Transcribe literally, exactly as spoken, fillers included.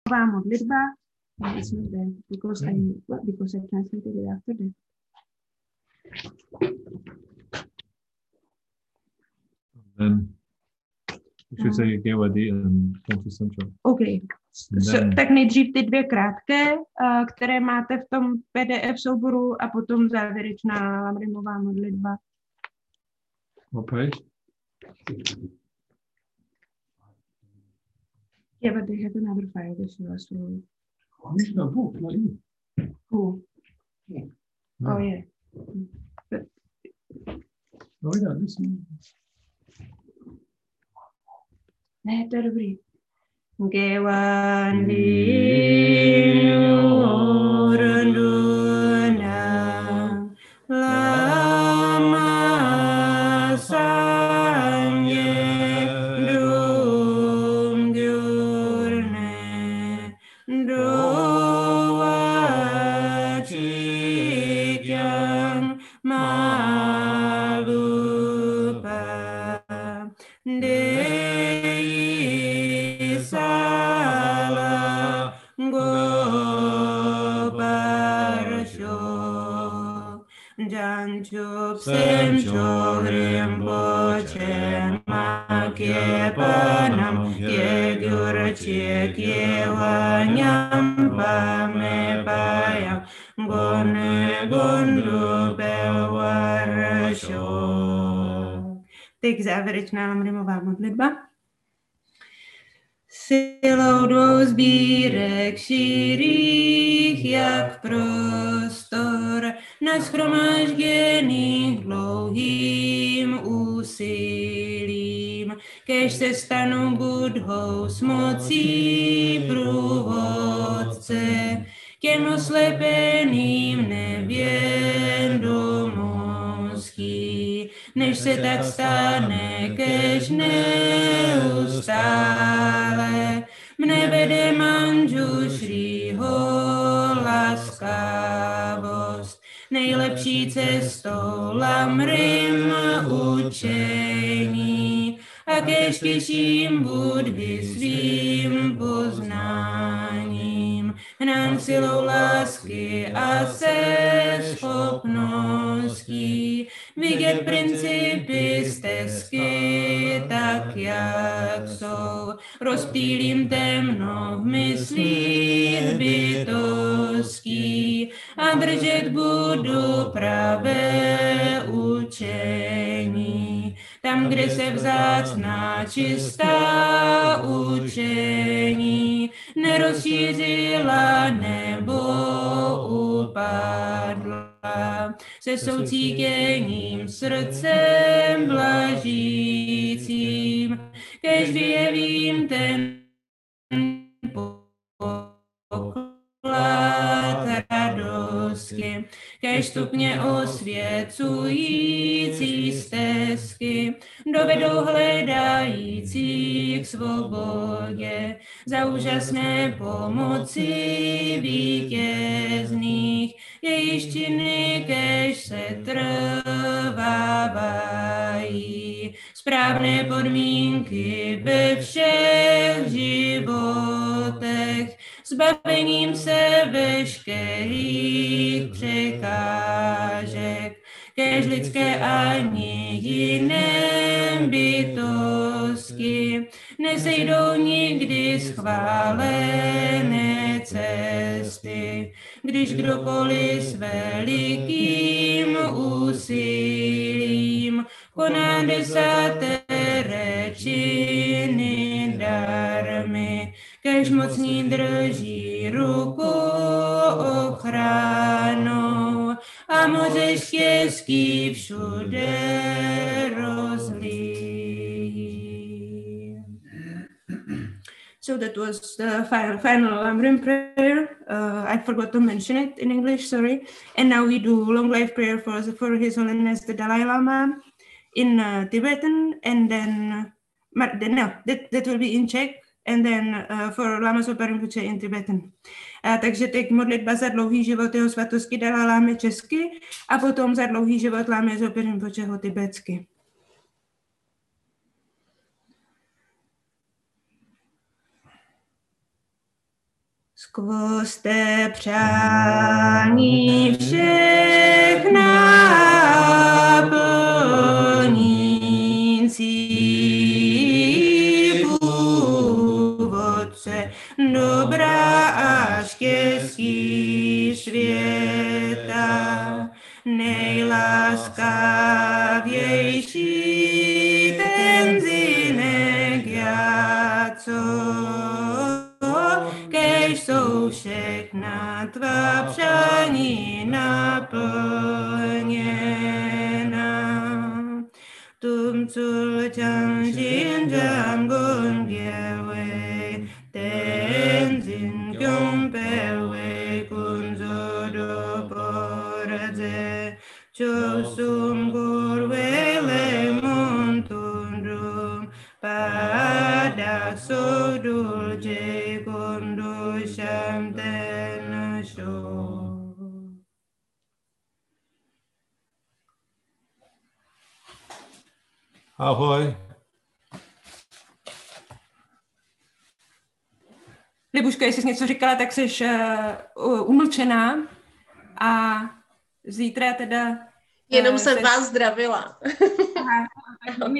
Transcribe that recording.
modlitba. It's not there because I well, because I translated it after that. Then you should say Gewadi and twentieth century. OK. So, tak nejdřív ty dvě krátké, uh, které máte v tom P D F souboru a potom závěrečná Lamrimová modlitba. Okay. Yeah, but they have another file this year, so... Who's the book, not you? Who? Yeah. No. Oh, yeah. But... Oh, yeah, listen. Ne, to je dobrý. Gewandi orunduna lama sanye dum gyurne duwa chikyang malupa Dei sala goparasho Janchup semcho rimboche makepanam Kegyurache kevanyam pamepayam Gone gondu bevarasho Teď závěrečná Lamrimová modlitba. Silou dvou sbírek širých, jak prostor, nashromážděných dlouhým úsilím, kež se stanu Budhou s mocí průvodce, těm oslepeným nevědomostí, než se tak stane, kež neustále mne vede Manjushriho laskavost, nejlepší cestou Lamrim učení a kež těším Budhy svým poznáním, hnán silou lásky a se schopností vidět principy stezky tak, jak jsou. Rozptýlím temno v myslích bytostí a držet budu pravé učení. Tam, kde se vzácná čistá učení nerozšířila nebo upadla, se soucítěním srdcem blažícím, kež vyjevím ten poklad radosti, kež stupně osvěcující stezky dovedou hledající k svobodě za úžasné pomoci vítězných, jejíž činy kež se trvávají, správné podmínky ve všech životech, zbavením se veškerých překážek, kéž lidské ani jiné bytosti nesejdou nikdy schválené cesty, když kdokoliv s velikým úsilím koná desáté činy darmy, kež mocní drží ruku ochranou a moře štěstí všude rozlí. So that was the final, final Lamrim prayer. Uh, I forgot to mention it in English, sorry. And now we do long life prayer for, for His Holiness the Dalai Lama in uh, Tibetan, and then, no, that, that will be in Czech, and then uh, for Lama Zopa Rinpoche in Tibetan. Uh, takže teď modlitba za dlouhý život jeho svatosti Dalai Lámy česky a potom za dlouhý život Lamy Zopa Rinpocheho tibetsky. Skvoz té přání všechna plnící původce dobra a štěstí světa, nejlaskavější ten zinek, já co kež jsou všechna tvá přání naplněna. Tum cul chang xin jam gun biewe, ten zin kyung pewe kun zo do poradze, cho sum gur we le mun tundrum, pada so dulce kundu sham ten sho. Ahoj. Libuško, jestli jsi něco říkala, tak jsi uh, umlčená a zítra teda... Jenom uh, jsem vás zdravila. Aha,